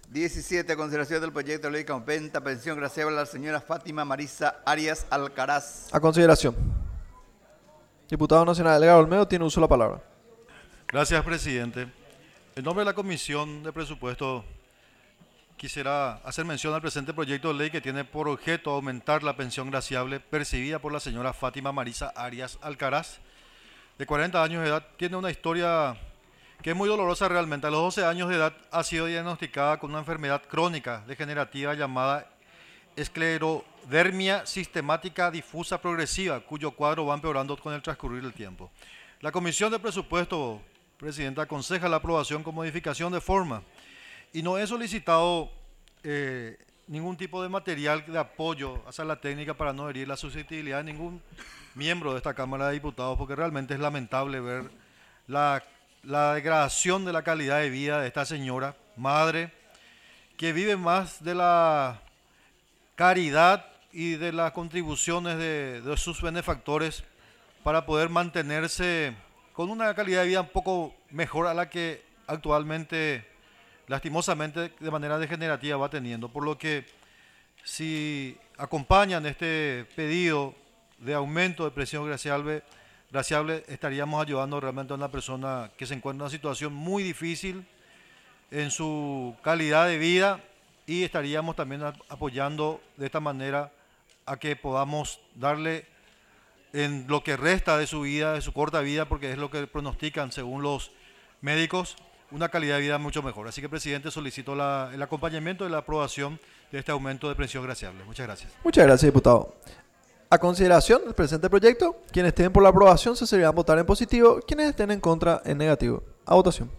17. Consideración del proyecto de ley que aumenta pensión graciable a la señora Fátima Marisa Arias Alcaraz. A consideración. Diputado Nacional Edgar Olmedo tiene uso de la palabra. Gracias, presidente. En nombre de la Comisión de Presupuesto, quisiera hacer mención al presente proyecto de ley que tiene por objeto aumentar la pensión graciable percibida por la señora Fátima Marisa Arias Alcaraz, de 40 años de edad. Tiene una historia que es muy dolorosa realmente. A los 12 años de edad ha sido diagnosticada con una enfermedad crónica degenerativa llamada esclerodermia sistemática difusa progresiva, cuyo cuadro va empeorando con el transcurrir del tiempo. La Comisión de Presupuesto, Presidenta, aconseja la aprobación con modificación de forma y no he solicitado ningún tipo de material de apoyo a la técnica para no herir la susceptibilidad de ningún miembro de esta Cámara de Diputados, porque realmente es lamentable ver la degradación de la calidad de vida de esta señora, madre, que vive más de la caridad y de las contribuciones de sus benefactores para poder mantenerse con una calidad de vida un poco mejor a la que actualmente, lastimosamente, de manera degenerativa va teniendo. Por lo que, si acompañan este pedido de aumento de pensión graciable, estaríamos ayudando realmente a una persona que se encuentra en una situación muy difícil en su calidad de vida, y estaríamos también apoyando de esta manera a que podamos darle, en lo que resta de su vida, de su corta vida, porque es lo que pronostican según los médicos, una calidad de vida mucho mejor. Así que, presidente, solicito el acompañamiento y la aprobación de este aumento de pensión graciable. Muchas gracias. Muchas gracias, diputado. A consideración del presente proyecto, quienes estén por la aprobación se servirán votar en positivo, quienes estén en contra en negativo. A votación.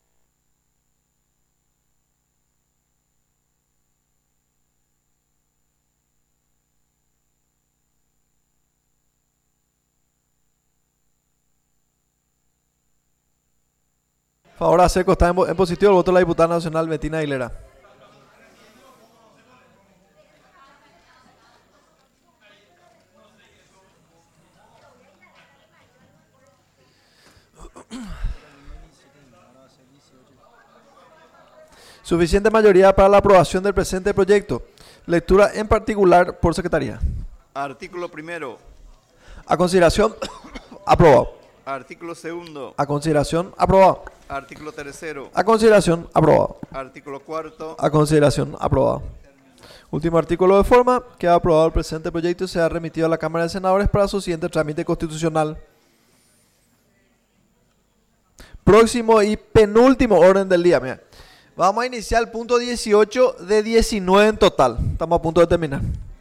Favor a seco está en positivo el voto de la diputada nacional Betina Aguilera. Suficiente mayoría para la aprobación del presente proyecto. Lectura en particular por secretaría. Artículo primero. A consideración, aprobado. Artículo segundo. A consideración, aprobado. Artículo tercero. A consideración, aprobado. Artículo cuarto. A consideración, aprobado. Último artículo de forma. Queda aprobado el presente proyecto y será remitido a la Cámara de Senadores para su siguiente trámite constitucional. Próximo y penúltimo orden del día. Mira. Vamos a iniciar el punto 18 de 19 en total. Estamos a punto de terminar.